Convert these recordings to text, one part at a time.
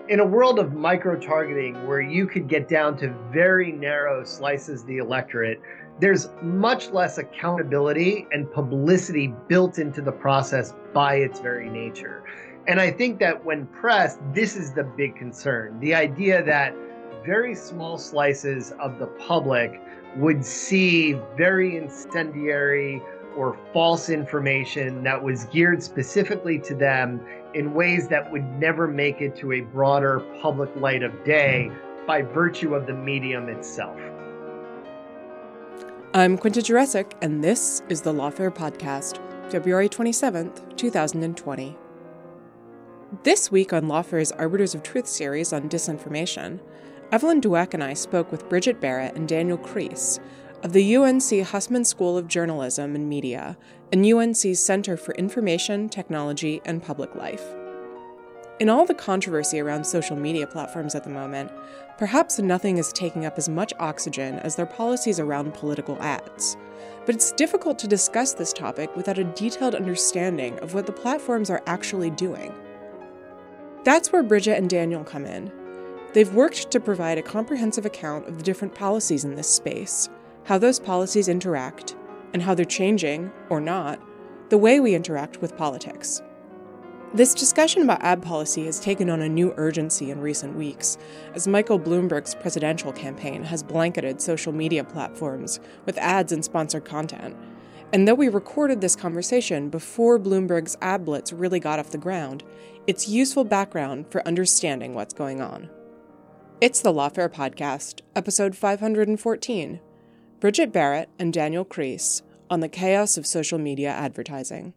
In a world of micro-targeting where you could get down to very narrow slices of the electorate, there's much less accountability and publicity built into the process by its very nature. And I think that when pressed, this is the big concern. The idea that very small slices of the public would see very incendiary or false information that was geared specifically to them in ways that would never make it to a broader public light of day by virtue of the medium itself. I'm Quinta Jurecic, and this is the Lawfare Podcast, February 27th, 2020. This week on Lawfare's Arbiters of Truth series on disinformation, Evelyn Douek and I spoke with Bridget Barrett and Daniel Kreis of the UNC Hussman School of Journalism and Media and UNC's Center for Information, Technology, and Public Life. In all the controversy around social media platforms at the moment, perhaps nothing is taking up as much oxygen as their policies around political ads. But it's difficult to discuss this topic without a detailed understanding of what the platforms are actually doing. That's where Bridget and Daniel come in. They've worked to provide a comprehensive account of the different policies in this space, how those policies interact, and how they're changing, or not, the way we interact with politics. This discussion about ad policy has taken on a new urgency in recent weeks, as Michael Bloomberg's presidential campaign has blanketed social media platforms with ads and sponsored content. And though we recorded this conversation before Bloomberg's ad blitz really got off the ground, it's useful background for understanding what's going on. It's the Lawfare Podcast, episode 514, Bridget Barrett and Daniel Kreis on the chaos of social media advertising.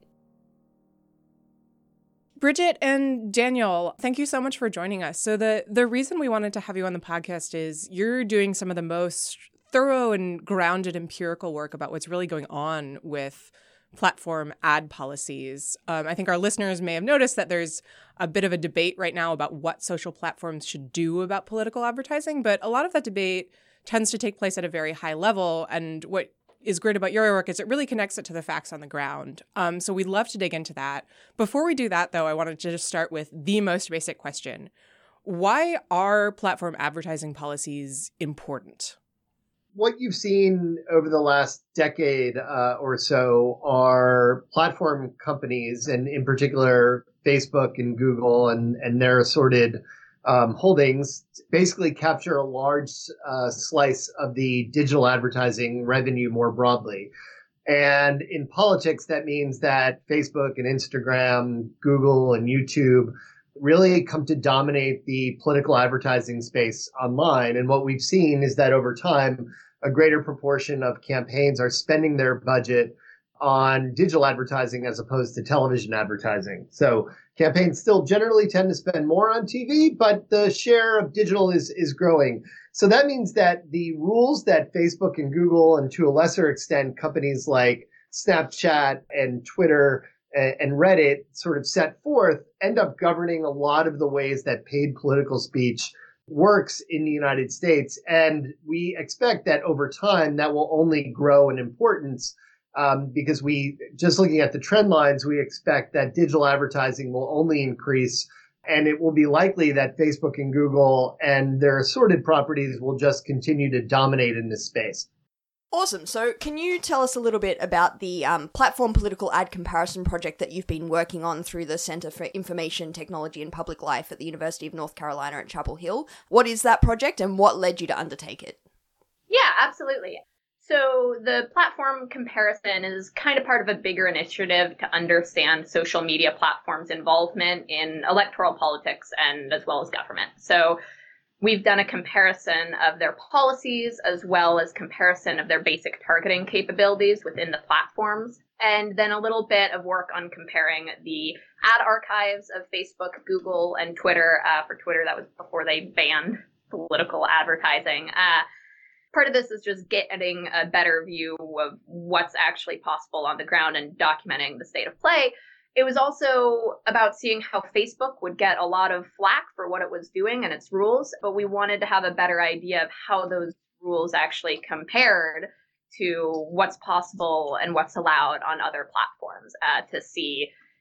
Bridget and Daniel, thank you so much for joining us. So the reason we wanted to have you on the podcast is you're doing some of the most thorough and grounded empirical work about what's really going on with platform ad policies. I think our listeners may have noticed that there's a bit of a debate right now about what social platforms should do about political advertising, but a lot of that debate tends to take place at a very high level. And what is great about your work is it really connects it to the facts on the ground. So we'd love to dig into that. Before we do that, though, I wanted to just start with the most basic question. Why are platform advertising policies important? What you've seen over the last decade or so are platform companies, and in particular Facebook and Google and their assorted holdings, basically capture a large slice of the digital advertising revenue more broadly. And in politics, that means that Facebook and Instagram, Google and YouTube really come to dominate the political advertising space online. And what we've seen is that over time, a greater proportion of campaigns are spending their budget on digital advertising as opposed to television advertising. So campaigns still generally tend to spend more on TV, but the share of digital is growing. So that means that the rules that Facebook and Google, and to a lesser extent, companies like Snapchat and Twitter and Reddit sort of set forth end up governing a lot of the ways that paid political speech works in the United States. And we expect that over time, that will only grow in importance. Because just looking at the trend lines, we expect that digital advertising will only increase, and it will be likely that Facebook and Google and their assorted properties will just continue to dominate in this space. Awesome. So can you tell us a little bit about the platform political ad comparison project that you've been working on through the Center for Information, Technology, and Public Life at the University of North Carolina at Chapel Hill? What is that project and what led you to undertake it? Yeah, absolutely. So the platform comparison is kind of part of a bigger initiative to understand social media platforms' involvement in electoral politics and as well as government. So we've done a comparison of their policies as well as comparison of their basic targeting capabilities within the platforms, and then a little bit of work on comparing the ad archives of Facebook, Google, and Twitter. For Twitter, that was before they banned political advertising. Part of this is just getting a better view of what's actually possible on the ground and documenting the state of play. It was also about seeing how Facebook would get a lot of flack for what it was doing and its rules, but we wanted to have a better idea of how those rules actually compared to what's possible and what's allowed on other platforms to see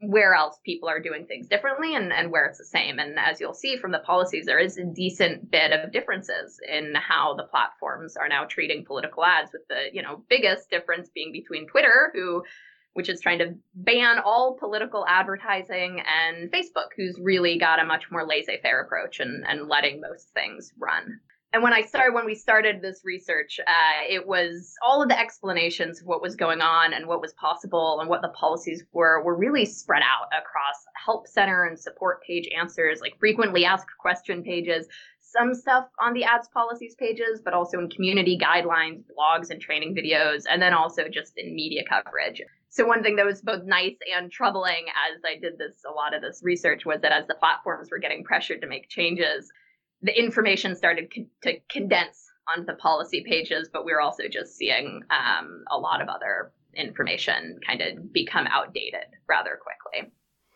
where else people are doing things differently and where it's the same. And as you'll see from the policies, there is a decent bit of differences in how the platforms are now treating political ads, with the, biggest difference being between Twitter, which is trying to ban all political advertising, and Facebook, who's really got a much more laissez-faire approach and letting most things run. And when we started this research, it was all of the explanations of what was going on and what was possible and what the policies were really spread out across help center and support page answers, like frequently asked question pages, some stuff on the ads policies pages, but also in community guidelines, blogs, and training videos, and then also just in media coverage. So one thing that was both nice and troubling as I did a lot of this research was that as the platforms were getting pressured to make changes, the information started to condense onto the policy pages, but we were also just seeing a lot of other information kind of become outdated rather quickly.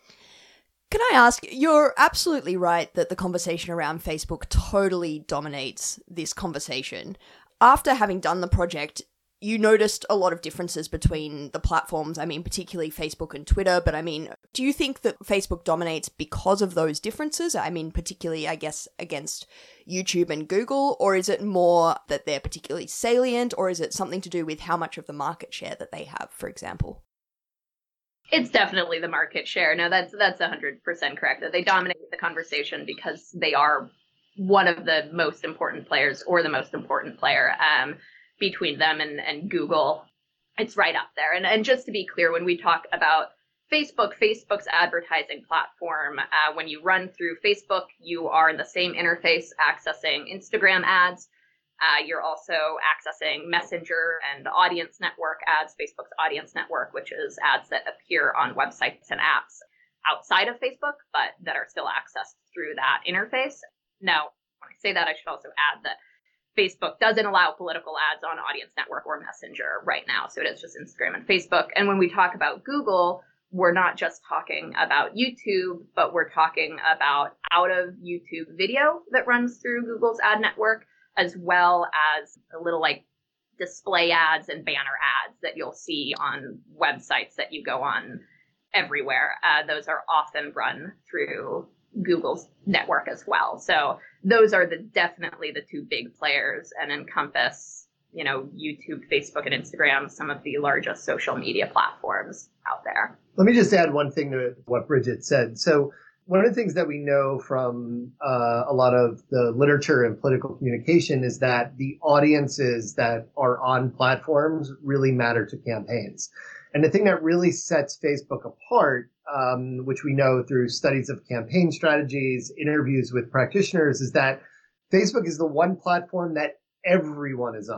Can I ask, you're absolutely right that the conversation around Facebook totally dominates this conversation. After having done the project, you noticed a lot of differences between the platforms, particularly Facebook and Twitter, but do you think that Facebook dominates because of those differences? Particularly, I guess, against YouTube and Google, or is it more that they're particularly salient, or is it something to do with how much of the market share that they have, for example? It's definitely the market share. No, that's 100% correct, that they dominate the conversation because they are one of the most important players, or the most important player. Between them and Google, it's right up there. And just to be clear, when we talk about Facebook's advertising platform, when you run through Facebook, you are in the same interface accessing Instagram ads. You're also accessing Messenger and Audience Network ads, Facebook's Audience Network, which is ads that appear on websites and apps outside of Facebook, but that are still accessed through that interface. Now, when I say that, I should also add that Facebook doesn't allow political ads on Audience Network or Messenger right now. So it is just Instagram and Facebook. And when we talk about Google, we're not just talking about YouTube, but we're talking about out of YouTube video that runs through Google's ad network, as well as a little like display ads and banner ads that you'll see on websites that you go on everywhere. Those are often run through Google's network as well. So those are definitely the two big players and encompass, YouTube, Facebook, and Instagram, some of the largest social media platforms out there. Let me just add one thing to what Bridget said. So one of the things that we know from a lot of the literature and political communication is that the audiences that are on platforms really matter to campaigns. And the thing that really sets Facebook apart, which we know through studies of campaign strategies, interviews with practitioners, is that Facebook is the one platform that everyone is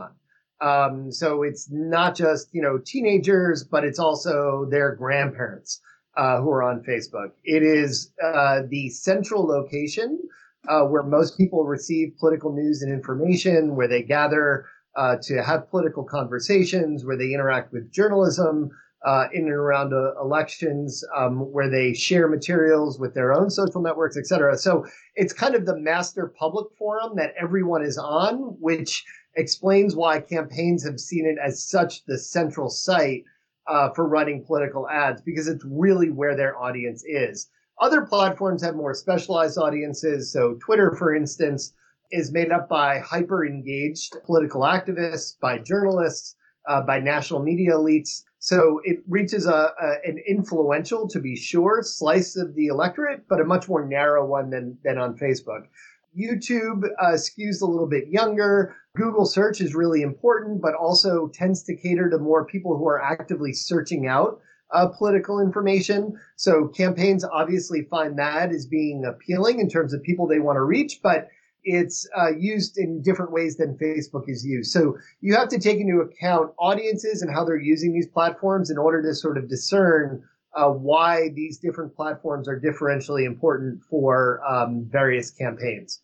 on. So it's not just, teenagers, but it's also their grandparents who are on Facebook. It is the central location where most people receive political news and information, where they gather to have political conversations, where they interact with journalism in and around elections, where they share materials with their own social networks, et cetera. So it's kind of the master public forum that everyone is on, which explains why campaigns have seen it as such the central site for running political ads, because it's really where their audience is. Other platforms have more specialized audiences. So Twitter, for instance, is made up by hyper-engaged political activists, by journalists, by national media elites. So it reaches an influential, to be sure, slice of the electorate, but a much more narrow one than on Facebook. YouTube skews a little bit younger. Google search is really important, but also tends to cater to more people who are actively searching out political information. So campaigns obviously find that as being appealing in terms of people they want to reach, but it's used in different ways than Facebook is used. So you have to take into account audiences and how they're using these platforms in order to sort of discern why these different platforms are differentially important for various campaigns.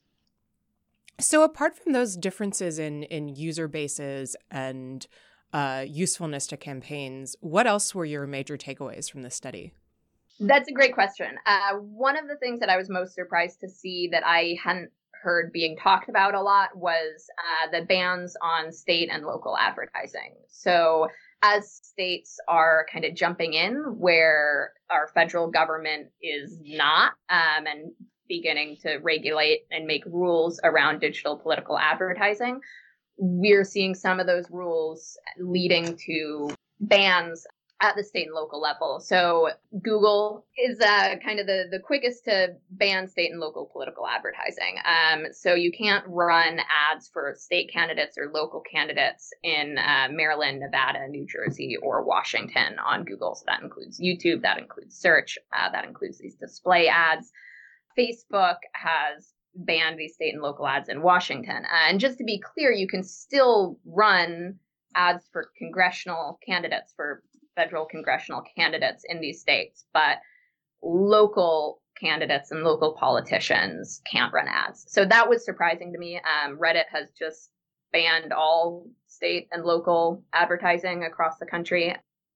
So apart from those differences in user bases and usefulness to campaigns, what else were your major takeaways from this study? That's a great question. One of the things that I was most surprised to see that I hadn't heard being talked about a lot was the bans on state and local advertising. So as states are kind of jumping in where our federal government is not, and beginning to regulate and make rules around digital political advertising, we're seeing some of those rules leading to bans at the state and local level. So Google is kind of the quickest to ban state and local political advertising. So you can't run ads for state candidates or local candidates in Maryland, Nevada, New Jersey, or Washington on Google. So that includes YouTube, that includes search, that includes these display ads. Facebook has banned these state and local ads in Washington. And just to be clear, you can still run ads for congressional candidates, for federal congressional candidates in these states, but local candidates and local politicians can't run ads. So that was surprising to me. Reddit has just banned all state and local advertising across the country.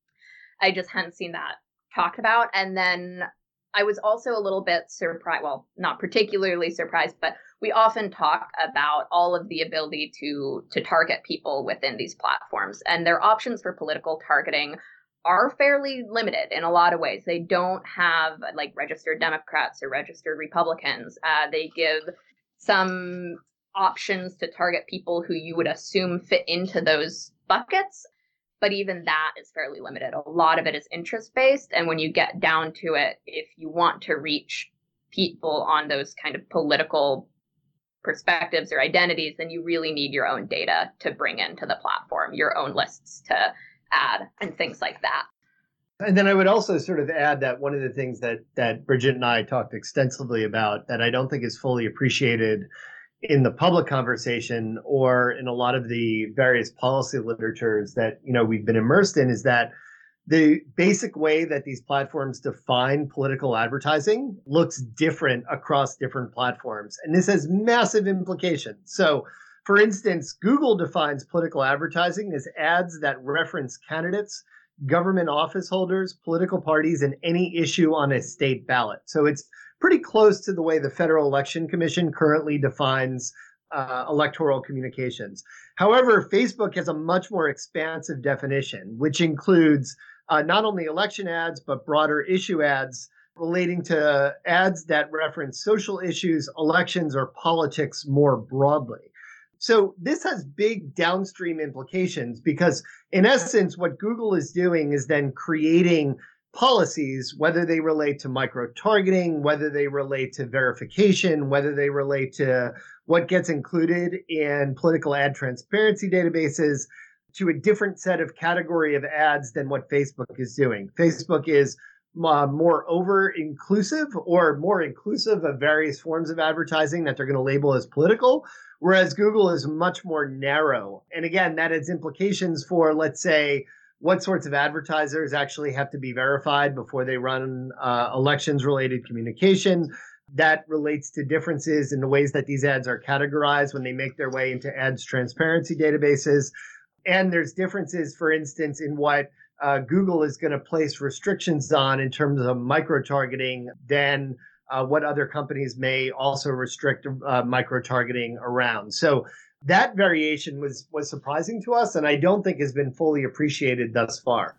I just hadn't seen that talked about. And then I was also a little bit surprised, well, not particularly surprised, but we often talk about all of the ability to target people within these platforms, and their options for political targeting are fairly limited in a lot of ways. They don't have like registered Democrats or registered Republicans. They give some options to target people who you would assume fit into those buckets, but even that is fairly limited. A lot of it is interest-based, and when you get down to it, if you want to reach people on those kind of political perspectives or identities, then you really need your own data to bring into the platform, your own lists to add, and things like that. And then I would also sort of add that one of the things that Bridget and I talked extensively about that I don't think is fully appreciated in the public conversation or in a lot of the various policy literatures that, we've been immersed in is that the basic way that these platforms define political advertising looks different across different platforms. And this has massive implications. So, for instance, Google defines political advertising as ads that reference candidates, government office holders, political parties, and any issue on a state ballot. So it's pretty close to the way the Federal Election Commission currently defines electoral communications. However, Facebook has a much more expansive definition, which includes not only election ads, but broader issue ads relating to ads that reference social issues, elections, or politics more broadly. So this has big downstream implications because, in essence, what Google is doing is then creating policies, whether they relate to micro-targeting, whether they relate to verification, whether they relate to what gets included in political ad transparency databases, to a different set of category of ads than what Facebook is doing. Facebook is more over-inclusive or more inclusive of various forms of advertising that they're going to label as political, whereas Google is much more narrow. And again, that has implications for, let's say, what sorts of advertisers actually have to be verified before they run elections-related communication. That relates to differences in the ways that these ads are categorized when they make their way into ads transparency databases. And there's differences, for instance, in what Google is going to place restrictions on in terms of micro-targeting than what other companies may also restrict micro-targeting around. So that variation was surprising to us, and I don't think has been fully appreciated thus far.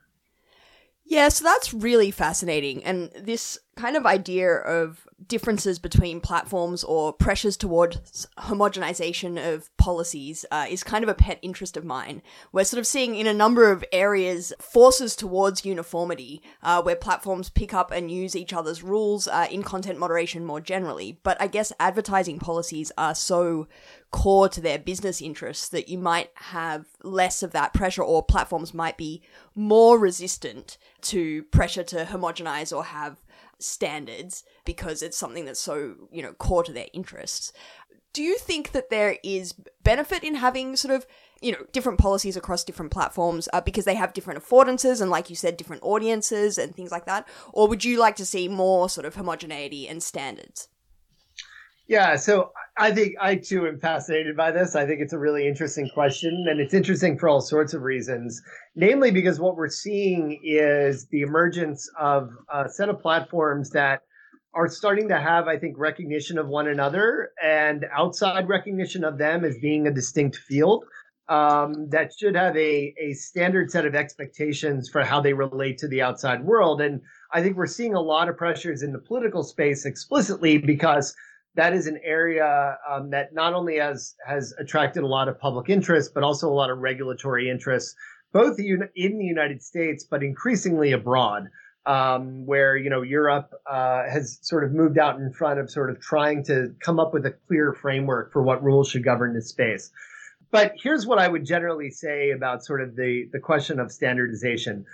Yeah, so that's really fascinating. And this kind of idea of differences between platforms or pressures towards homogenization of policies is kind of a pet interest of mine. We're sort of seeing in a number of areas forces towards uniformity, where platforms pick up and use each other's rules in content moderation more generally. But I guess advertising policies are so core to their business interests that you might have less of that pressure, or platforms might be more resistant to pressure to homogenize or have standards because it's something that's so, core to their interests. Do you think that there is benefit in having sort of, different policies across different platforms because they have different affordances and, like you said, different audiences and things like that? Or would you like to see more sort of homogeneity and standards? Yeah, so I think I too am fascinated by this. I think it's a really interesting question, and it's interesting for all sorts of reasons, namely because what we're seeing is the emergence of a set of platforms that are starting to have, I think, recognition of one another and outside recognition of them as being a distinct field. that should have a standard set of expectations for how they relate to the outside world. And I think we're seeing a lot of pressures in the political space explicitly because that is an area that not only has attracted a lot of public interest, but also a lot of regulatory interest, both in the United States, but increasingly abroad, where, Europe has sort of moved out in front of sort of trying to come up with a clear framework for what rules should govern this space. But here's what I would generally say about sort of the question of standardization.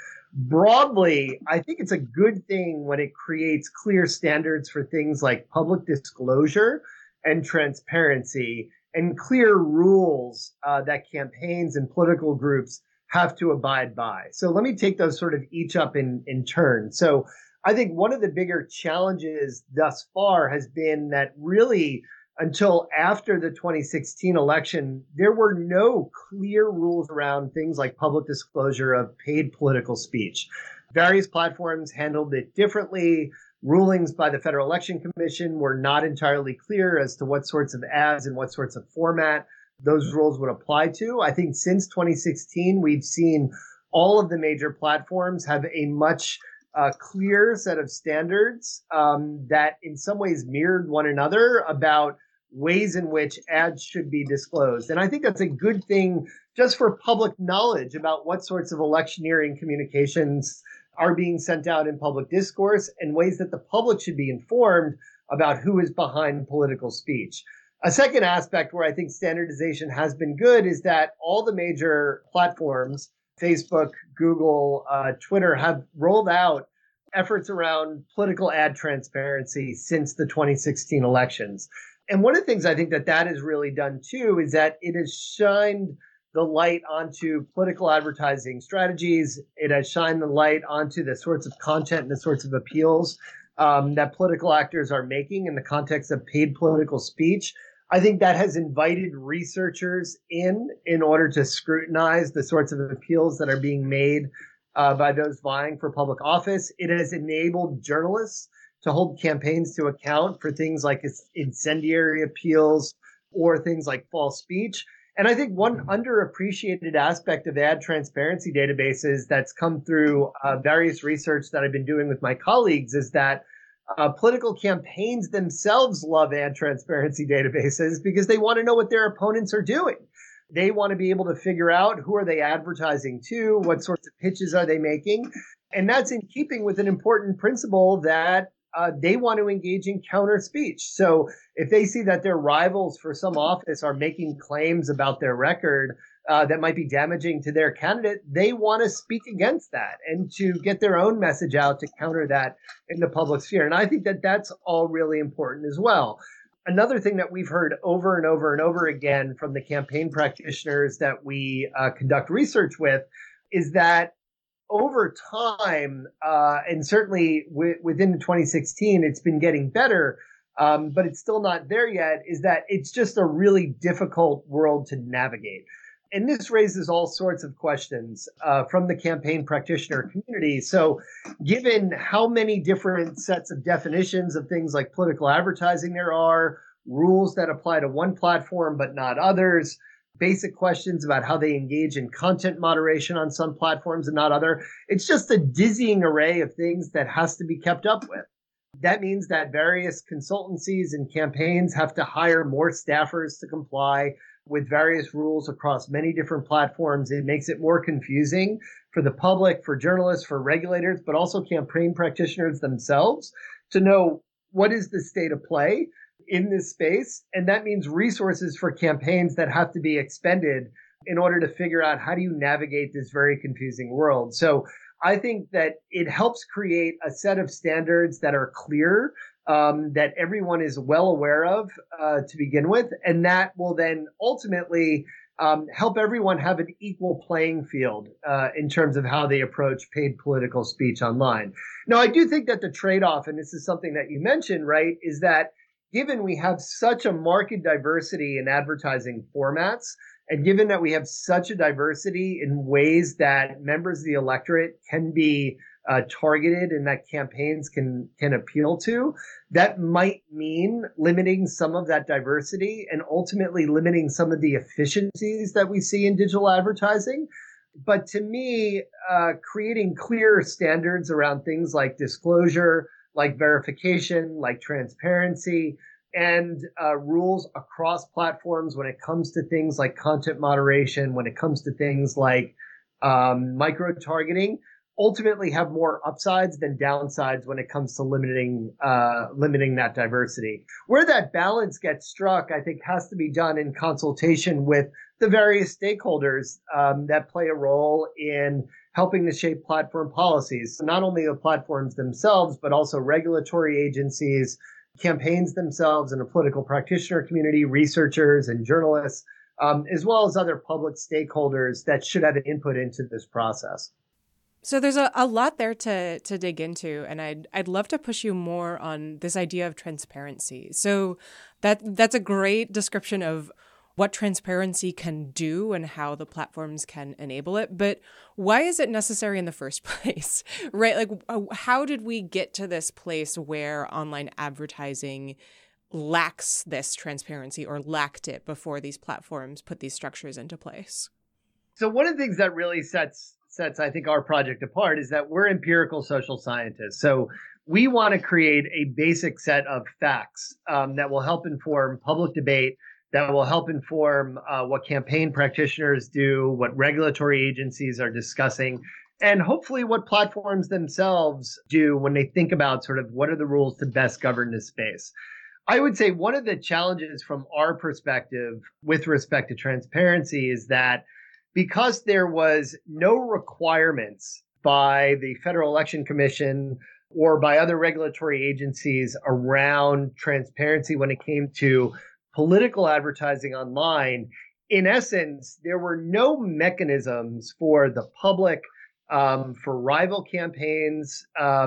Broadly, I think it's a good thing when it creates clear standards for things like public disclosure and transparency and clear rules that campaigns and political groups have to abide by. So let me take those sort of each up in turn. So I think one of the bigger challenges thus far has been that really until after the 2016 election, there were no clear rules around things like public disclosure of paid political speech. Various platforms handled it differently. Rulings by the Federal Election Commission were not entirely clear as to what sorts of ads and what sorts of format those rules would apply to. I think since 2016, we've seen all of the major platforms have a much clear set of standards that in some ways mirrored one another about ways in which ads should be disclosed. And I think that's a good thing just for public knowledge about what sorts of electioneering communications are being sent out in public discourse and ways that the public should be informed about who is behind political speech. A second aspect where I think standardization has been good is that all the major platforms, Facebook, Google, Twitter, have rolled out efforts around political ad transparency since the 2016 elections. And one of the things I think that has really done too is that it has shined the light onto political advertising strategies. It has shined the light onto the sorts of content and the sorts of appeals that political actors are making in the context of paid political speech. I think that has invited researchers in order to scrutinize the sorts of appeals that are being made by those vying for public office. It has enabled journalists to hold campaigns to account for things like incendiary appeals or things like false speech. And I think one underappreciated aspect of ad transparency databases that's come through various research that I've been doing with my colleagues is that political campaigns themselves love ad transparency databases because they want to know what their opponents are doing. They want to be able to figure out who are they advertising to, what sorts of pitches are they making. And that's in keeping with an important principle that they want to engage in counter speech. So if they see that their rivals for some office are making claims about their record that might be damaging to their candidate, they want to speak against that and to get their own message out to counter that in the public sphere. And I think that that's all really important as well. Another thing that we've heard over and over and over again from the campaign practitioners that we conduct research with is that over time, and certainly within 2016, it's been getting better, but it's still not there yet, is that it's just a really difficult world to navigate. And this raises all sorts of questions from the campaign practitioner community. So given how many different sets of definitions of things like political advertising there are, rules that apply to one platform but not others, basic questions about how they engage in content moderation on some platforms and not other. It's just a dizzying array of things that has to be kept up with. That means that various consultancies and campaigns have to hire more staffers to comply with various rules across many different platforms. It makes it more confusing for the public, for journalists, for regulators, but also campaign practitioners themselves to know what is the state of play in this space. And that means resources for campaigns that have to be expended in order to figure out how do you navigate this very confusing world. So I think that it helps create a set of standards that are clear, that everyone is well aware of to begin with. And that will then ultimately help everyone have an equal playing field in terms of how they approach paid political speech online. Now, I do think that the trade-off, and this is something that you mentioned, right, is that given we have such a marked diversity in advertising formats, and given that we have such a diversity in ways that members of the electorate can be targeted and that campaigns can appeal to. That might mean limiting some of that diversity and ultimately limiting some of the efficiencies that we see in digital advertising. But to me, creating clear standards around things like disclosure, like verification, like transparency, and rules across platforms when it comes to things like content moderation, when it comes to things like micro-targeting, ultimately have more upsides than downsides when it comes to limiting that diversity. Where that balance gets struck, I think, has to be done in consultation with the various stakeholders that play a role in helping to shape platform policies. So not only the platforms themselves, but also regulatory agencies, campaigns themselves, and the political practitioner community, researchers and journalists, as well as other public stakeholders that should have an input into this process. So there's a lot there to dig into, and I'd love to push you more on this idea of transparency. So that's a great description of what transparency can do and how the platforms can enable it. But why is it necessary in the first place, right? Like, how did we get to this place where online advertising lacks this transparency or lacked it before these platforms put these structures into place? So one of the things that really sets, I think, our project apart is that we're empirical social scientists. So we want to create a basic set of facts that will help inform public debate, that will help inform what campaign practitioners do, what regulatory agencies are discussing, and hopefully what platforms themselves do when they think about sort of what are the rules to best govern this space. I would say one of the challenges from our perspective with respect to transparency is that because there was no requirements by the Federal Election Commission or by other regulatory agencies around transparency when it came to political advertising online, in essence, there were no mechanisms for the public, for rival campaigns,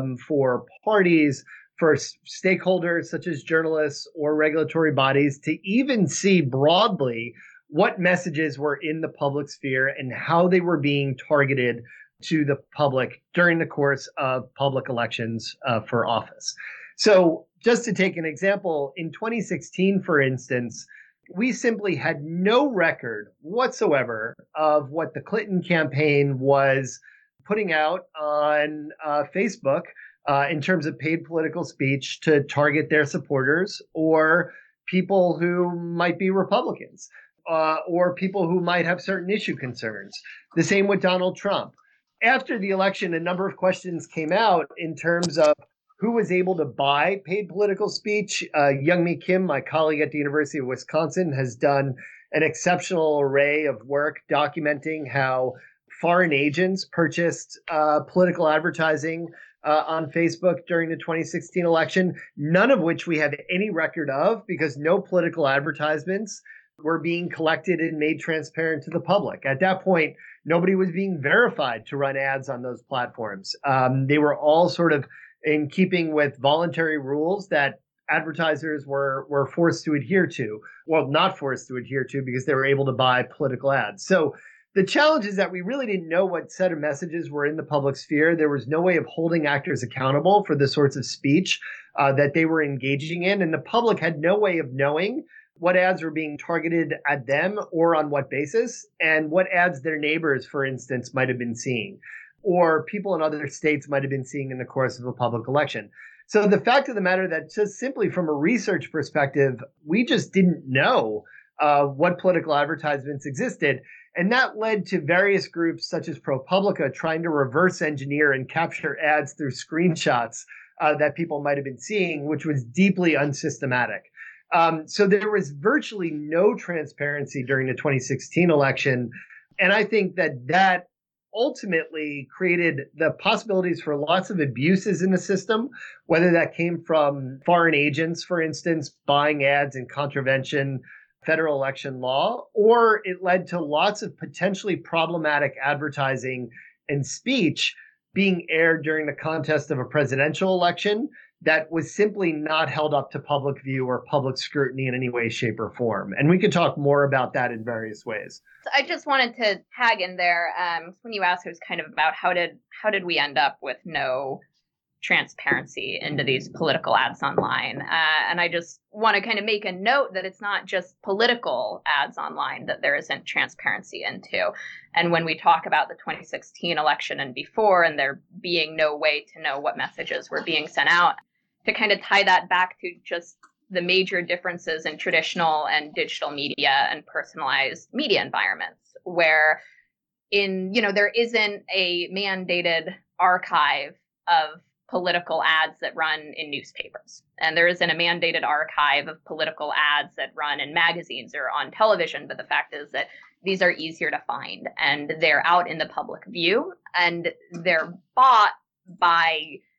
for parties, for stakeholders such as journalists or regulatory bodies to even see broadly what messages were in the public sphere and how they were being targeted to the public during the course of public elections for office. So just to take an example, in 2016, for instance, we simply had no record whatsoever of what the Clinton campaign was putting out on Facebook in terms of paid political speech to target their supporters or people who might be Republicans or people who might have certain issue concerns. The same with Donald Trump. After the election, a number of questions came out in terms of who was able to buy paid political speech. Youngmi Kim, my colleague at the University of Wisconsin, has done an exceptional array of work documenting how foreign agents purchased political advertising on Facebook during the 2016 election, none of which we have any record of because no political advertisements were being collected and made transparent to the public. At that point, nobody was being verified to run ads on those platforms. They were all sort of in keeping with voluntary rules that advertisers were forced to adhere to. Well, not forced to adhere to because they were able to buy political ads. So the challenge is that we really didn't know what set of messages were in the public sphere. There was no way of holding actors accountable for the sorts of speech that they were engaging in. And the public had no way of knowing what ads were being targeted at them or on what basis, and what ads their neighbors, for instance, might have been seeing, or people in other states might have been seeing in the course of a public election. So the fact of the matter that just simply from a research perspective, we just didn't know what political advertisements existed. And that led to various groups such as ProPublica trying to reverse engineer and capture ads through screenshots that people might have been seeing, which was deeply unsystematic. So there was virtually no transparency during the 2016 election. And I think that ultimately created the possibilities for lots of abuses in the system, whether that came from foreign agents, for instance, buying ads in contravention federal election law, or it led to lots of potentially problematic advertising and speech being aired during the contest of a presidential election that was simply not held up to public view or public scrutiny in any way, shape, or form. And we could talk more about that in various ways. So I just wanted to tag in there. When you asked, it was kind of about how did we end up with no transparency into these political ads online. And I just want to kind of make a note that it's not just political ads online that there isn't transparency into. And when we talk about the 2016 election and before, and there being no way to know what messages were being sent out, to kind of tie that back to just the major differences in traditional and digital media and personalized media environments, where there isn't a mandated archive of political ads that run in newspapers. And there isn't a mandated archive of political ads that run in magazines or on television. But the fact is that these are easier to find and they're out in the public view and they're bought by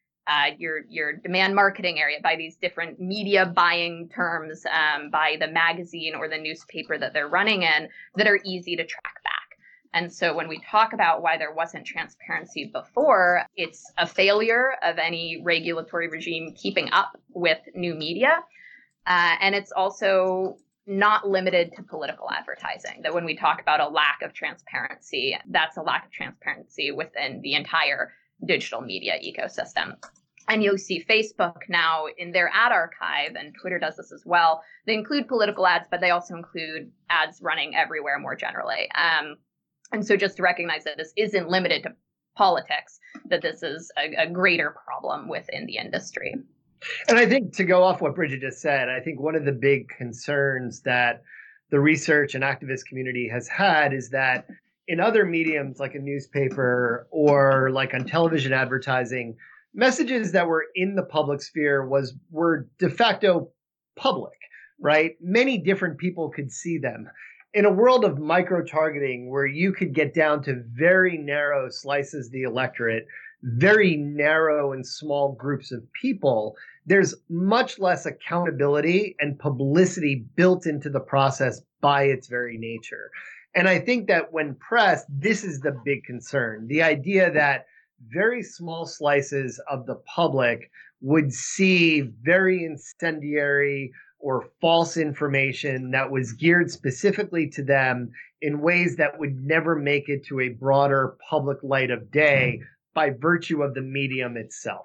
your demand marketing area, by these different media buying terms, by the magazine or the newspaper that they're running in, that are easy to track back. And so when we talk about why there wasn't transparency before, it's a failure of any regulatory regime keeping up with new media. And it's also not limited to political advertising, that when we talk about a lack of transparency, that's a lack of transparency within the entire digital media ecosystem. And you'll see Facebook now in their ad archive, and Twitter does this as well. They include political ads, but they also include ads running everywhere more generally. And so just to recognize that this isn't limited to politics, that this is a greater problem within the industry. And I think, to go off what Bridget just said, I think one of the big concerns that the research and activist community has had is that in other mediums like a newspaper or like on television advertising, messages that were in the public sphere were de facto public, right? Many different people could see them. In a world of micro-targeting where you could get down to very narrow slices of the electorate, very narrow and small groups of people, there's much less accountability and publicity built into the process by its very nature. And I think that when pressed, this is the big concern. The idea that very small slices of the public would see very incendiary or false information that was geared specifically to them in ways that would never make it to a broader public light of day by virtue of the medium itself.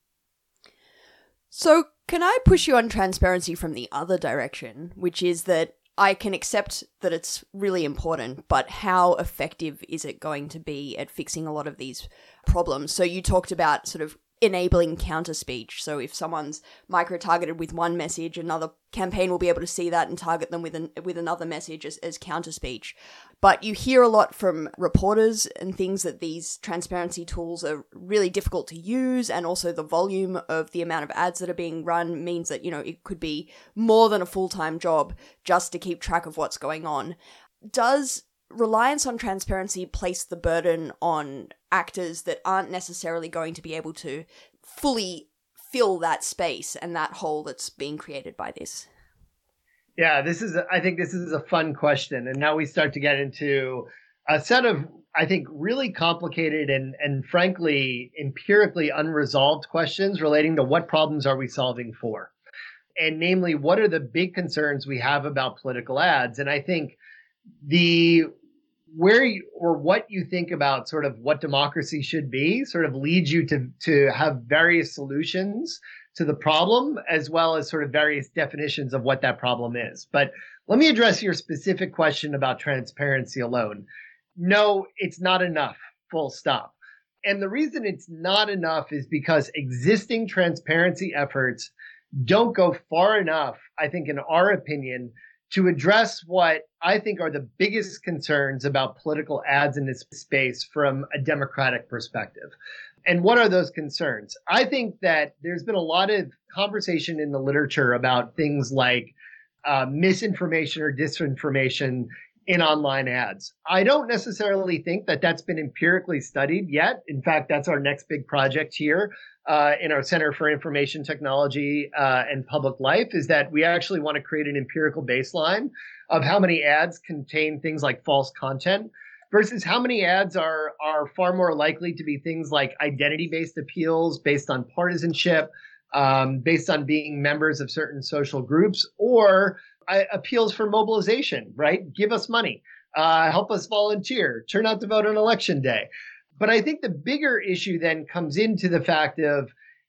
So can I push you on transparency from the other direction, which is that I can accept that it's really important, but how effective is it going to be at fixing a lot of these problems? So you talked about sort of enabling counter speech. So if someone's micro-targeted with one message, another campaign will be able to see that and target them with another message as counter speech. But you hear a lot from reporters and things that these transparency tools are really difficult to use, and also the volume of the amount of ads that are being run means that, it could be more than a full-time job just to keep track of what's going on. Does reliance on transparency place the burden on actors that aren't necessarily going to be able to fully fill that space and that hole that's being created by this? Yeah, I think this is a fun question. And now we start to get into a set of, I think, really complicated and frankly, empirically unresolved questions relating to what problems are we solving for? And namely, what are the big concerns we have about political ads? And I think what you think about sort of what democracy should be sort of leads you to have various solutions to the problem, as well as sort of various definitions of what that problem is. But let me address your specific question about transparency alone. No, it's not enough, full stop. And the reason it's not enough is because existing transparency efforts don't go far enough, I think, in our opinion, to address what I think are the biggest concerns about political ads in this space from a democratic perspective. And what are those concerns? I think that there's been a lot of conversation in the literature about things like misinformation or disinformation in online ads. I don't necessarily think that that's been empirically studied yet. In fact, that's our next big project here in our Center for Information Technology and Public Life, is that we actually want to create an empirical baseline of how many ads contain things like false content versus how many ads are far more likely to be things like identity-based appeals based on partisanship, based on being members of certain social groups, or appeals for mobilization, right? Give us money, help us volunteer, turn out to vote on election day. But I think the bigger issue then comes into the fact of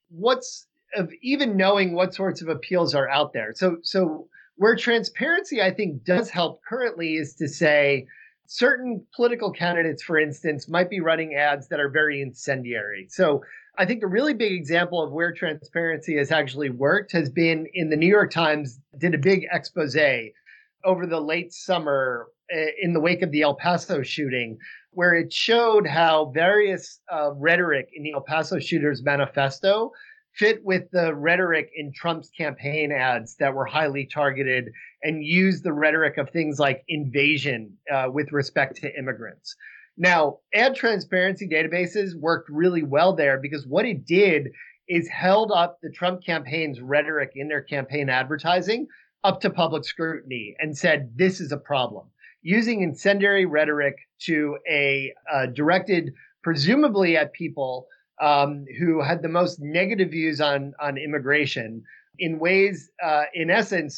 even knowing what sorts of appeals are out there. So where transparency, I think, does help currently is to say certain political candidates, for instance, might be running ads that are very incendiary. So I think a really big example of where transparency has actually worked has been in the New York Times did a big expose over the late summer in the wake of the El Paso shooting, where it showed how various rhetoric in the El Paso shooter's manifesto fit with the rhetoric in Trump's campaign ads that were highly targeted and used the rhetoric of things like invasion with respect to immigrants. Now, ad transparency databases worked really well there because what it did is held up the Trump campaign's rhetoric in their campaign advertising up to public scrutiny and said, this is a problem. Using incendiary rhetoric to directed presumably at people who had the most negative views on immigration in ways, in essence,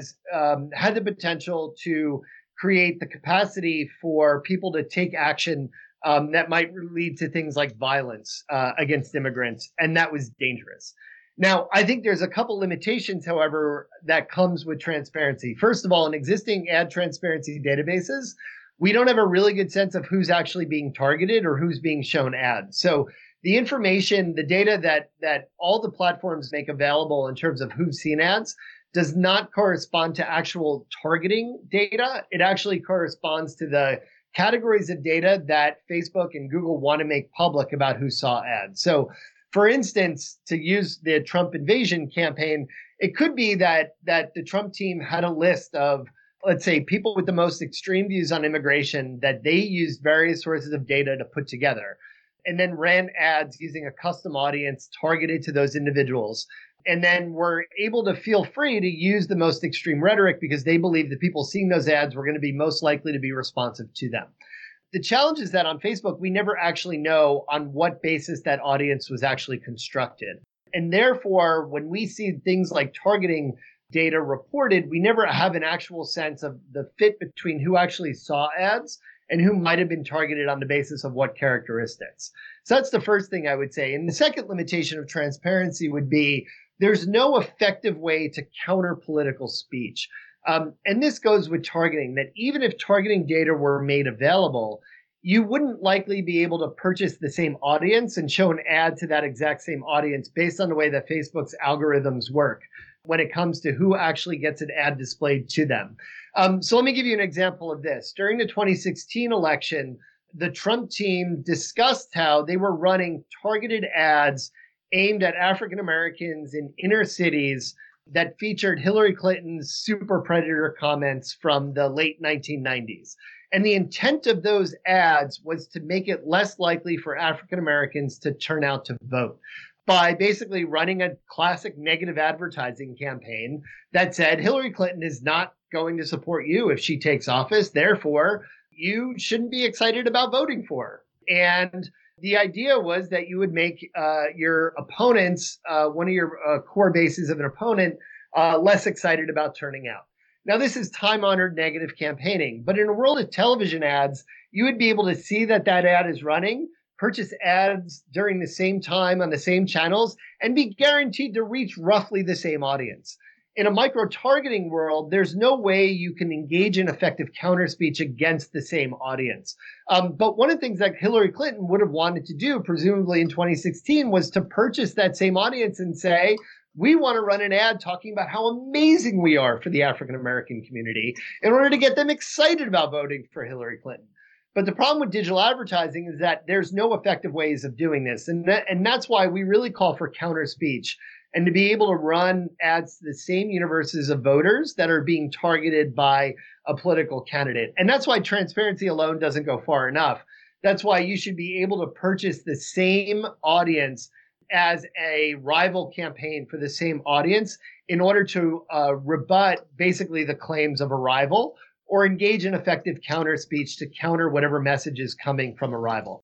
had the potential to create the capacity for people to take action that might lead to things like violence against immigrants. And that was dangerous. Now, I think there's a couple limitations, however, that comes with transparency. First of all, in existing ad transparency databases, we don't have a really good sense of who's actually being targeted or who's being shown ads. So the information, the data that all the platforms make available in terms of who's seen ads does not correspond to actual targeting data. It actually corresponds to the categories of data that Facebook and Google want to make public about who saw ads. So, for instance, to use the Trump invasion campaign, it could be that the Trump team had a list of, let's say, people with the most extreme views on immigration that they used various sources of data to put together, and then ran ads using a custom audience targeted to those individuals. And then were able to feel free to use the most extreme rhetoric because they believed the people seeing those ads were going to be most likely to be responsive to them. The challenge is that on Facebook, we never actually know on what basis that audience was actually constructed. And therefore, when we see things like targeting data reported, we never have an actual sense of the fit between who actually saw ads and who might have been targeted on the basis of what characteristics. So that's the first thing I would say. And the second limitation of transparency would be there's no effective way to counter political speech. And this goes with targeting, that even if targeting data were made available, you wouldn't likely be able to purchase the same audience and show an ad to that exact same audience based on the way that Facebook's algorithms work when it comes to who actually gets an ad displayed to them. So let me give you an example of this. During the 2016 election, the Trump team discussed how they were running targeted ads aimed at African Americans in inner cities that featured Hillary Clinton's super predator comments from the late 1990s. And the intent of those ads was to make it less likely for African Americans to turn out to vote by basically running a classic negative advertising campaign that said Hillary Clinton is not going to support you if she takes office. Therefore, you shouldn't be excited about voting for her. And the idea was that you would make your opponents, one of your core bases of an opponent, less excited about turning out. Now, this is time-honored negative campaigning, but in a world of television ads, you would be able to see that ad is running, purchase ads during the same time on the same channels, and be guaranteed to reach roughly the same audience. In a micro-targeting world, there's no way you can engage in effective counter-speech against the same audience. But one of the things that Hillary Clinton would have wanted to do, presumably in 2016, was to purchase that same audience and say, we want to run an ad talking about how amazing we are for the African-American community in order to get them excited about voting for Hillary Clinton. But the problem with digital advertising is that there's no effective ways of doing this. And that's why we really call for counter-speech and to be able to run ads to the same universes of voters that are being targeted by a political candidate. And that's why transparency alone doesn't go far enough. That's why you should be able to purchase the same audience as a rival campaign for the same audience in order to rebut basically the claims of a rival or engage in effective counter speech to counter whatever message is coming from a rival.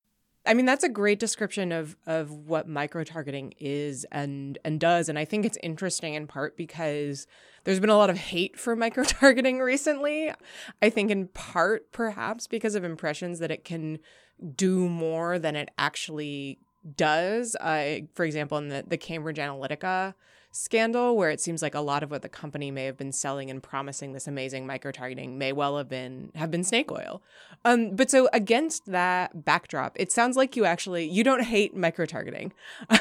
I mean, that's a great description of what micro-targeting is and does. And I think it's interesting in part because there's been a lot of hate for micro-targeting recently. I think in part, perhaps, because of impressions that it can do more than it actually does. For example, in the Cambridge Analytica scandal, where it seems like a lot of what the company may have been selling and promising this amazing micro-targeting may well have been snake oil. But so against that backdrop, it sounds like you don't hate micro-targeting.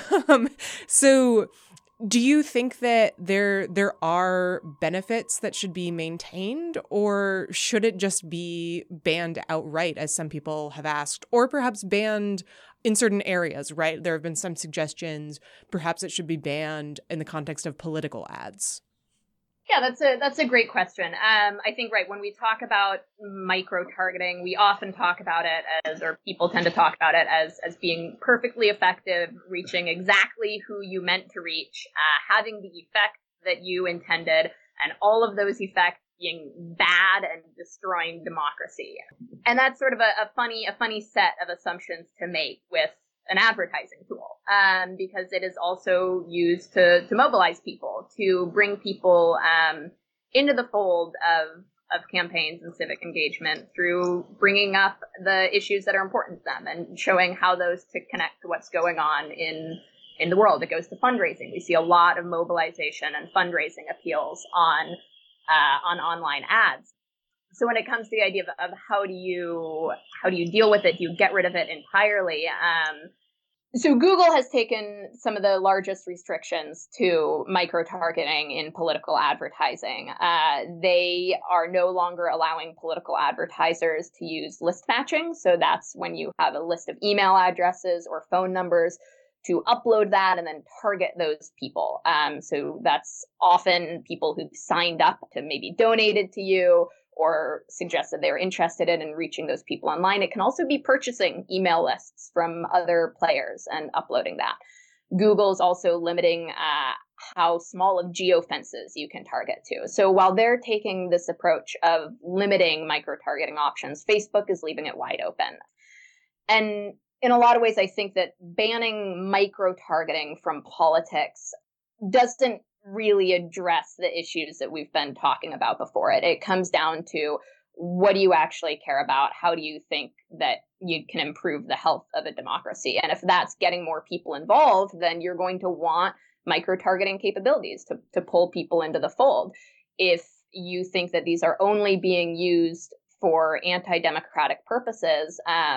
So do you think that there are benefits that should be maintained, or should it just be banned outright, as some people have asked, or perhaps banned in certain areas, right? There have been some suggestions. Perhaps it should be banned in the context of political ads. Yeah, that's a great question. I think, right, when we talk about micro-targeting, we often talk about it as, or people tend to talk about it as being perfectly effective, reaching exactly who you meant to reach, having the effect that you intended, and all of those effects being bad and destroying democracy. And that's sort of a funny set of assumptions to make with an advertising tool, because it is also used to mobilize people, to bring people into the fold of campaigns and civic engagement through bringing up the issues that are important to them and showing how those to connect to what's going on in the world. It goes to fundraising. We see a lot of mobilization and fundraising appeals on online ads. So when it comes to the idea of how do you deal with it, do you get rid of it entirely? So Google has taken some of the largest restrictions to micro-targeting in political advertising. They are no longer allowing political advertisers to use list matching. So that's when you have a list of email addresses or phone numbers to upload that and then target those people. So that's often people who've signed up to maybe donated to you or suggested they were interested in reaching those people online. It can also be purchasing email lists from other players and uploading that. Google's also limiting how small of geofences you can target to. So while they're taking this approach of limiting micro-targeting options, Facebook is leaving it wide open. And in a lot of ways, I think that banning micro-targeting from politics doesn't really address the issues that we've been talking about before. It comes down to, what do you actually care about? How do you think that you can improve the health of a democracy? And if that's getting more people involved, then you're going to want micro-targeting capabilities to pull people into the fold. If you think that these are only being used for anti-democratic purposes,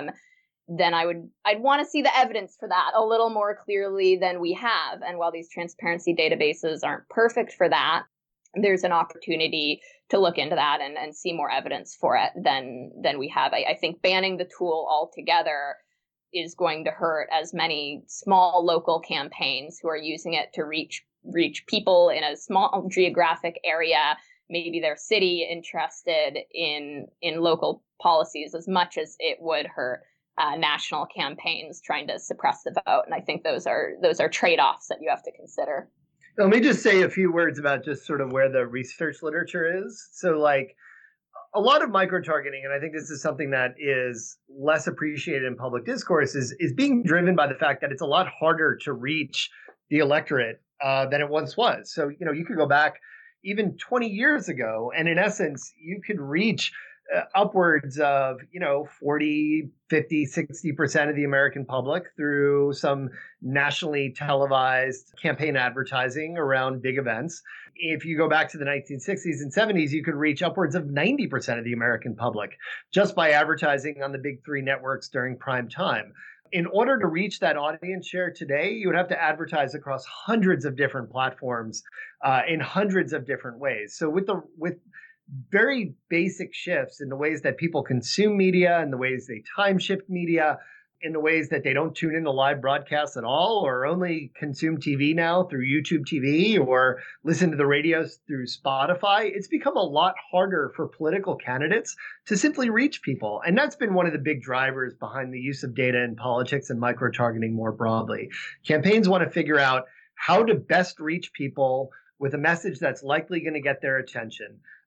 then I'd want to see the evidence for that a little more clearly than we have. And while these transparency databases aren't perfect for that, there's an opportunity to look into that and see more evidence for it than we have. I think banning the tool altogether is going to hurt as many small local campaigns who are using it to reach people in a small geographic area, maybe their city, interested in local policies as much as it would hurt national campaigns trying to suppress the vote. And I think those are trade-offs that you have to consider. Let me just say a few words about just sort of where the research literature is. So like a lot of micro-targeting, and I think this is something that is less appreciated in public discourse, is being driven by the fact that it's a lot harder to reach the electorate than it once was. So, you could go back even 20 years ago, and in essence, you could reach upwards of 40, 50, 60% of the American public through some nationally televised campaign advertising around big events. If you go back to the 1960s and 70s, you could reach upwards of 90% of the American public just by advertising on the big three networks during prime time. In order to reach that audience share today, you would have to advertise across hundreds of different platforms in hundreds of different ways. So with very basic shifts in the ways that people consume media, in the ways they time shift media, in the ways that they don't tune into live broadcasts at all, or only consume TV now through YouTube TV, or listen to the radios through Spotify, it's become a lot harder for political candidates to simply reach people. And that's been one of the big drivers behind the use of data in politics and micro-targeting more broadly. Campaigns want to figure out how to best reach people with a message that's likely going to get their attention.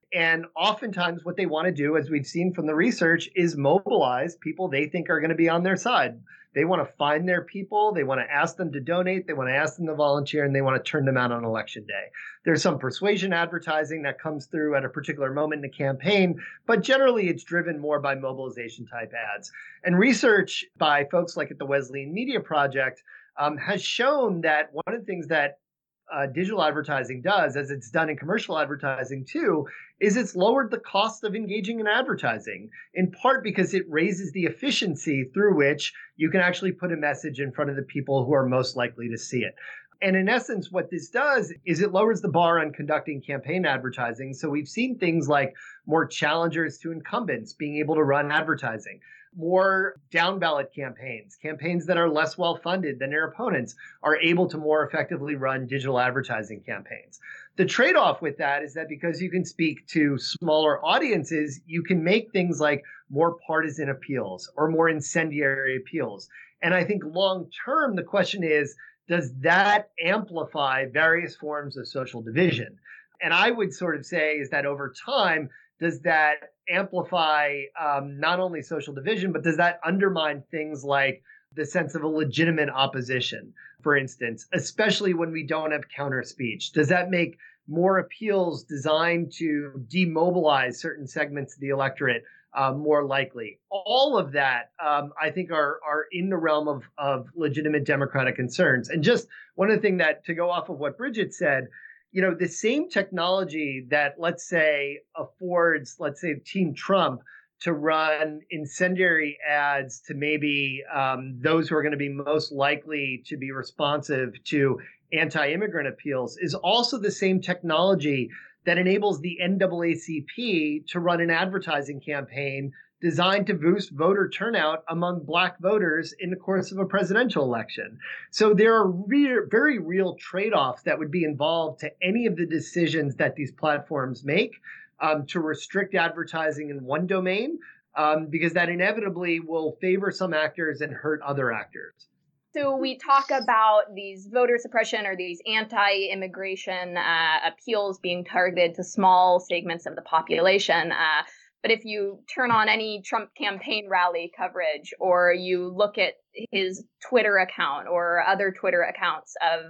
And oftentimes what they want to do, as we've seen from the research, is mobilize people they think are going to be on their side. They want to find their people. They want to ask them to donate. They want to ask them to volunteer, and they want to turn them out on election day. There's some persuasion advertising that comes through at a particular moment in the campaign, but generally it's driven more by mobilization type ads. And research by folks like at the Wesleyan Media Project has shown that one of the things that digital advertising does, as it's done in commercial advertising too, is it's lowered the cost of engaging in advertising, in part because it raises the efficiency through which you can actually put a message in front of the people who are most likely to see it. And in essence, what this does is it lowers the bar on conducting campaign advertising. So we've seen things like more challengers to incumbents being able to run advertising, more down ballot campaigns that are less well funded than their opponents are able to more effectively run digital advertising campaigns. The trade-off with that is that because you can speak to smaller audiences, you can make things like more partisan appeals or more incendiary appeals. And I think long term, the question is, does that amplify various forms of social division? And I would sort of say is that over time, does that amplify not only social division, but does that undermine things like the sense of a legitimate opposition, for instance, especially when we don't have counter speech? Does that make more appeals designed to demobilize certain segments of the electorate more likely? All of that, I think, are in the realm of legitimate democratic concerns. And just one other thing that, to go off of what Bridget said, you know, the same technology that, let's say, affords, let's say, Team Trump to run incendiary ads to maybe those who are going to be most likely to be responsive to anti-immigrant appeals is also the same technology that enables the NAACP to run an advertising campaign designed to boost voter turnout among Black voters in the course of a presidential election. So there are very real trade-offs that would be involved to any of the decisions that these platforms make to restrict advertising in one domain, because that inevitably will favor some actors and hurt other actors. So we talk about these voter suppression or these anti-immigration appeals being targeted to small segments of the population. But if you turn on any Trump campaign rally coverage, or you look at his Twitter account or other Twitter accounts of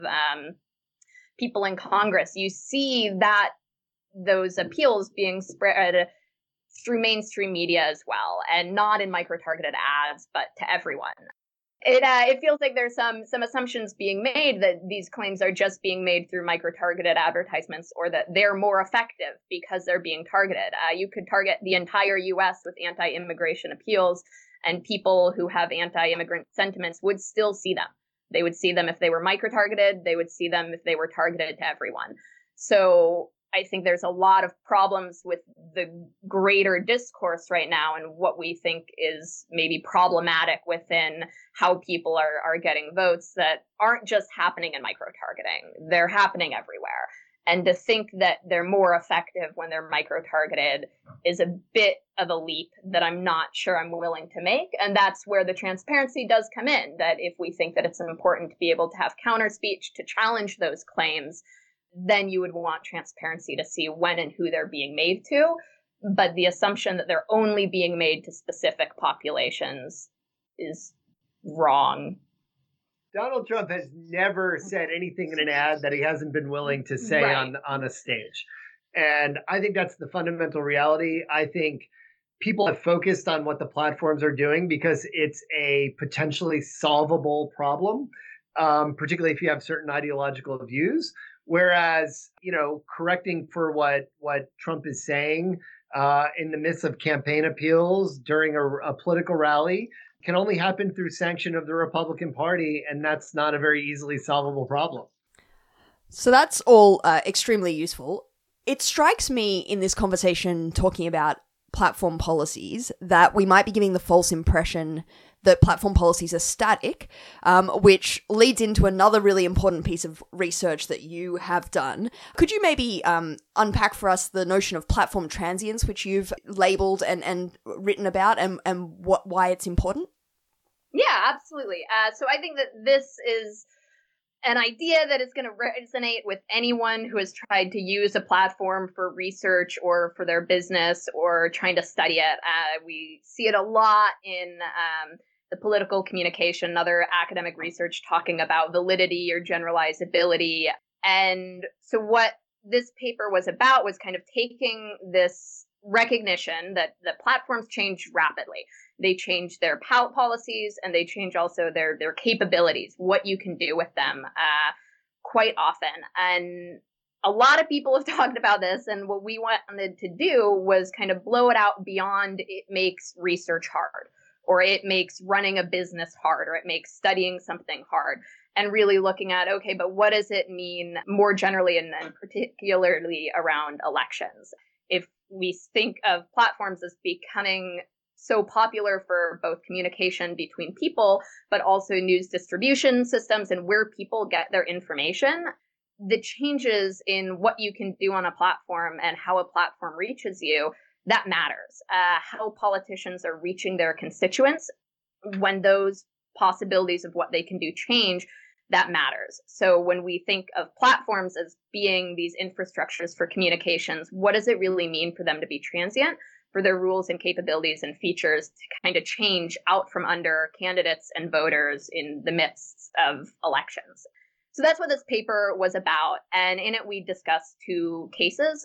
people in Congress, you see that those appeals being spread through mainstream media as well, and not in micro-targeted ads, but to everyone. It feels like there's some assumptions being made that these claims are just being made through micro-targeted advertisements, or that they're more effective because they're being targeted. You could target the entire U.S. with anti-immigration appeals, and people who have anti-immigrant sentiments would still see them. They would see them if they were micro-targeted. They would see them if they were targeted to everyone. So I think there's a lot of problems with the greater discourse right now, and what we think is maybe problematic within how people are getting votes that aren't just happening in micro-targeting. They're happening everywhere. And to think that they're more effective when they're micro-targeted is a bit of a leap that I'm not sure I'm willing to make. And that's where the transparency does come in, that if we think that it's important to be able to have counter speech to challenge those claims, then you would want transparency to see when and who they're being made to. But the assumption that they're only being made to specific populations is wrong. Donald Trump has never said anything in an ad that he hasn't been willing to say on a stage. And I think that's the fundamental reality. I think people have focused on what the platforms are doing because it's a potentially solvable problem, particularly if you have certain ideological views. Whereas, you know, correcting for what Trump is saying in the midst of campaign appeals during a political rally can only happen through sanction of the Republican Party, and that's not a very easily solvable problem. So that's all extremely useful. It strikes me in this conversation talking about platform policies that we might be giving the false impression that platform policies are static, which leads into another really important piece of research that you have done. Could you maybe unpack for us the notion of platform transience, which you've labeled and written about, and why it's important? Yeah, absolutely. So I think that this is an idea that is going to resonate with anyone who has tried to use a platform for research or for their business or trying to study it. We see it a lot in the political communication and other academic research talking about validity or generalizability. And so what this paper was about was kind of taking this recognition that the platforms change rapidly. They change their policies and they change also their capabilities, what you can do with them quite often. And a lot of people have talked about this, and what we wanted to do was kind of blow it out beyond it makes research hard, or it makes running a business hard, or it makes studying something hard, and really looking at, okay, but what does it mean more generally and particularly around elections? If we think of platforms as becoming so popular for both communication between people, but also news distribution systems and where people get their information, the changes in what you can do on a platform and how a platform reaches you, that matters. How politicians are reaching their constituents, when those possibilities of what they can do change, that matters. So when we think of platforms as being these infrastructures for communications, what does it really mean for them to be transient, for their rules and capabilities and features to kind of change out from under candidates and voters in the midst of elections? So that's what this paper was about. And in it, we discussed two cases.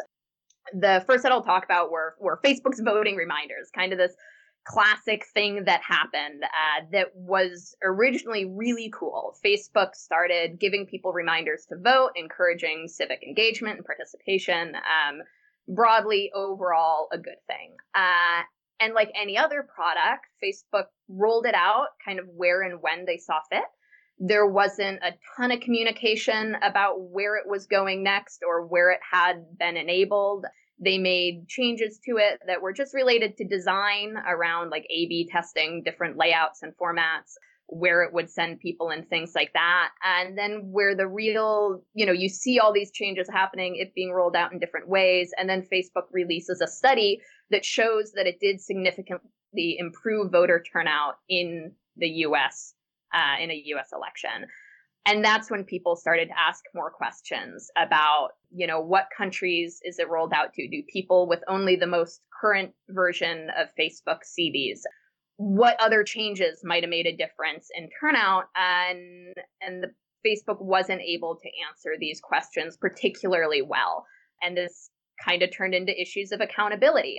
The first that I'll talk about were Facebook's voting reminders, kind of this classic thing that happened that was originally really cool. Facebook started giving people reminders to vote, encouraging civic engagement and participation. Broadly, overall, a good thing. And like any other product, Facebook rolled it out kind of where and when they saw fit. There wasn't a ton of communication about where it was going next or where it had been enabled. They made changes to it that were just related to design around like A/B testing, different layouts and formats, where it would send people and things like that. And then where the real, you see all these changes happening, it being rolled out in different ways. And then Facebook releases a study that shows that it did significantly improve voter turnout in the US, in a US election. And that's when people started to ask more questions about, what countries is it rolled out to? Do people with only the most current version of Facebook see these? What other changes might have made a difference in turnout? And the Facebook wasn't able to answer these questions particularly well. And this kind of turned into issues of accountability.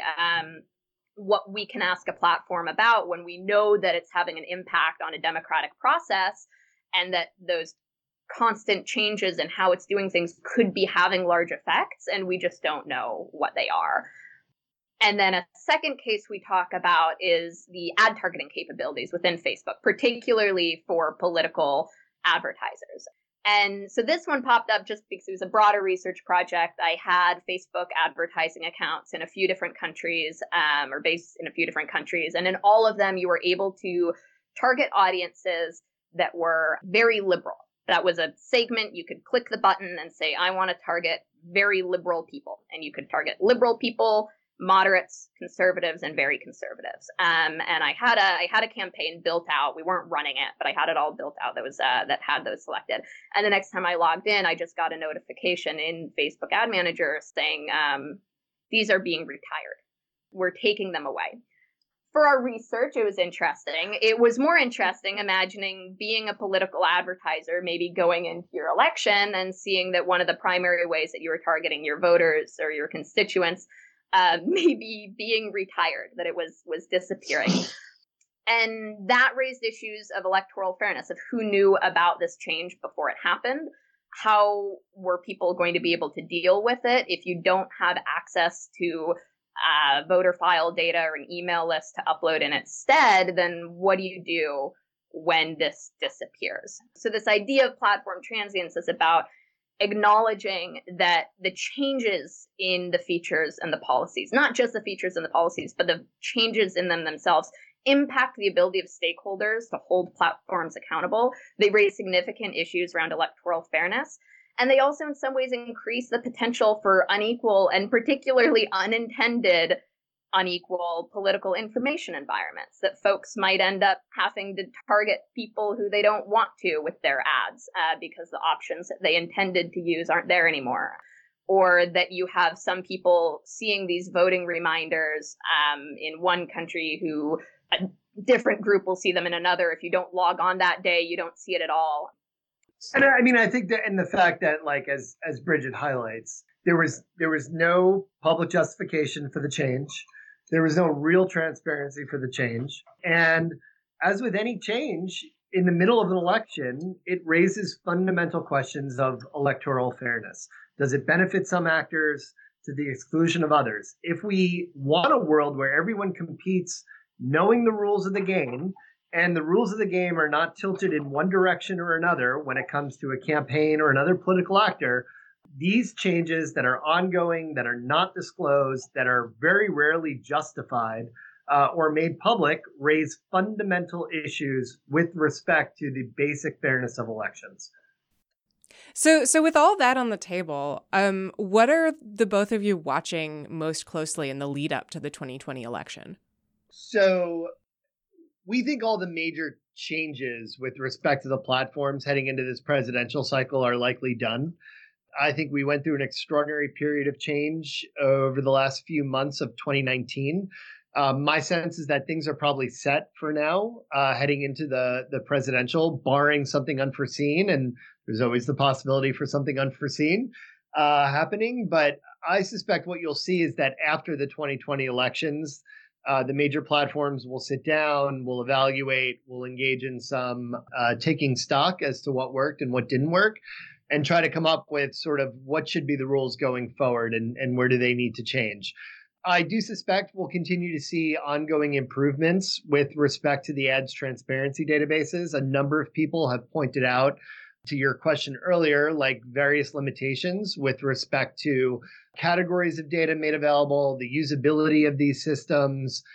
What we can ask a platform about when we know that it's having an impact on a democratic process, and that those constant changes in how it's doing things could be having large effects, and we just don't know what they are. And then a second case we talk about is the ad targeting capabilities within Facebook, particularly for political advertisers. And so this one popped up just because it was a broader research project. I had Facebook advertising accounts in a few different countries, or based in a few different countries. And in all of them, you were able to target audiences that were very liberal. That was a segment. You could click the button and say, I want to target very liberal people. And you could target liberal people, moderates, conservatives, and very conservatives. And I had a campaign built out. We weren't running it, but I had it all built out that had those selected. And the next time I logged in, I just got a notification in Facebook Ad Manager saying, these are being retired. We're taking them away. For our research, it was interesting. It was more interesting imagining being a political advertiser, maybe going into your election and seeing that one of the primary ways that you were targeting your voters or your constituents maybe being retired, that it was disappearing. And that raised issues of electoral fairness, of who knew about this change before it happened. How were people going to be able to deal with it if you don't have access to voter file data or an email list to upload in its stead? Then what do you do when this disappears? So this idea of platform transience is about acknowledging that the changes in the features and the policies, not just the features and the policies, but the changes in them themselves, impact the ability of stakeholders to hold platforms accountable. They raise significant issues around electoral fairness. And they also, in some ways, increase the potential for unequal and particularly unintended unequal political information environments, that folks might end up having to target people who they don't want to with their ads because the options that they intended to use aren't there anymore. Or that you have some people seeing these voting reminders in one country who a different group will see them in another. If you don't log on that day, you don't see it at all. And I mean, I think that, and the fact that, like, as Bridget highlights, there was no public justification for the change. There was no real transparency for the change. And as with any change, in the middle of an election, it raises fundamental questions of electoral fairness. Does it benefit some actors to the exclusion of others? If we want a world where everyone competes knowing the rules of the game, and the rules of the game are not tilted in one direction or another when it comes to a campaign or another political actor, these changes that are ongoing, that are not disclosed, that are very rarely justified or made public, raise fundamental issues with respect to the basic fairness of elections. So with all that on the table, what are the both of you watching most closely in the lead up to the 2020 election? So we think all the major changes with respect to the platforms heading into this presidential cycle are likely done. I think we went through an extraordinary period of change over the last few months of 2019. My sense is that things are probably set for now, heading into the presidential, barring something unforeseen. And there's always the possibility for something unforeseen happening. But I suspect what you'll see is that after the 2020 elections, the major platforms will sit down, will evaluate, will engage in some taking stock as to what worked and what didn't work, and try to come up with sort of what should be the rules going forward and where do they need to change. I do suspect we'll continue to see ongoing improvements with respect to the ads transparency databases. A number of people have pointed out, to your question earlier, like various limitations with respect to categories of data made available, the usability of these systems,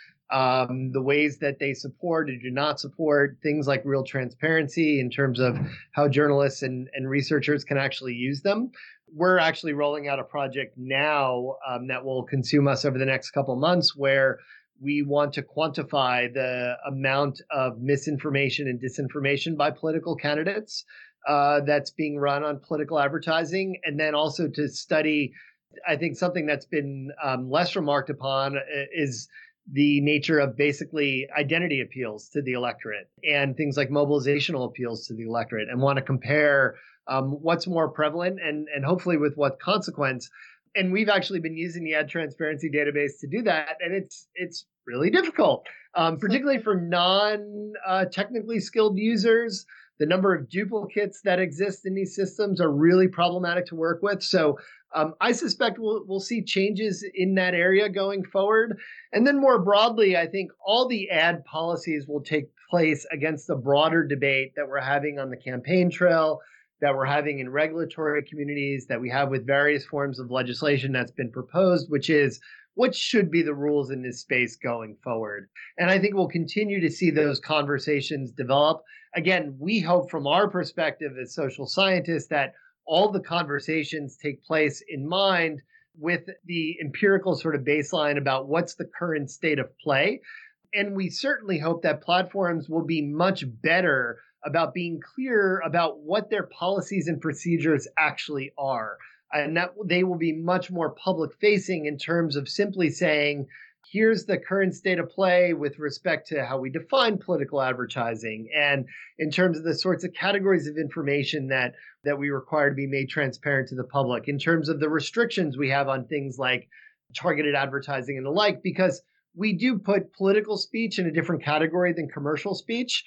the ways that they support or do not support things like real transparency in terms of how journalists and researchers can actually use them. We're actually rolling out a project now that will consume us over the next couple of months, where we want to quantify the amount of misinformation and disinformation by political candidates that's being run on political advertising, and then also to study, I think something that's been less remarked upon is the nature of basically identity appeals to the electorate and things like mobilizational appeals to the electorate, and want to compare what's more prevalent and hopefully with what consequence. And we've actually been using the ad transparency database to do that. And it's really difficult, particularly for non-technically skilled users. The number of duplicates that exist in these systems are really problematic to work with. So I suspect we'll see changes in that area going forward. And then more broadly, I think all the ad policies will take place against the broader debate that we're having on the campaign trail, that we're having in regulatory communities, that we have with various forms of legislation that's been proposed, which is what should be the rules in this space going forward. And I think we'll continue to see those conversations develop. Again, we hope from our perspective as social scientists that all the conversations take place in mind with the empirical sort of baseline about what's the current state of play. And we certainly hope that platforms will be much better about being clear about what their policies and procedures actually are. And that they will be much more public facing in terms of simply saying, here's the current state of play with respect to how we define political advertising, and in terms of the sorts of categories of information that we require to be made transparent to the public, in terms of the restrictions we have on things like targeted advertising and the like, because we do put political speech in a different category than commercial speech,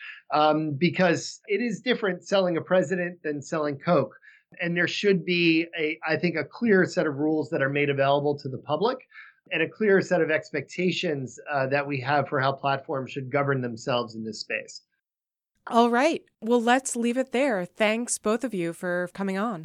because it is different selling a president than selling Coke. And there should be, I think, a clear set of rules that are made available to the public, and a clear set of expectations that we have for how platforms should govern themselves in this space. All right. Well, let's leave it there. Thanks, both of you, for coming on.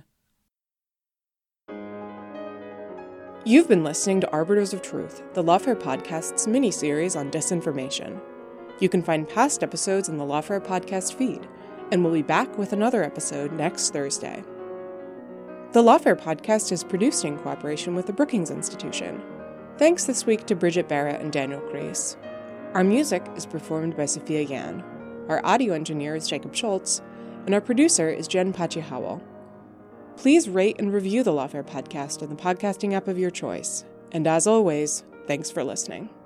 You've been listening to Arbiters of Truth, the Lawfare Podcast's mini-series on disinformation. You can find past episodes in the Lawfare Podcast feed, and we'll be back with another episode next Thursday. The Lawfare Podcast is produced in cooperation with the Brookings Institution. Thanks this week to Bridget Barrett and Daniel Kreis. Our music is performed by Sophia Yan. Our audio engineer is Jacob Schultz, and our producer is Jen Pachi-Howell. Please rate and review the Lawfare podcast in the podcasting app of your choice. And as always, thanks for listening.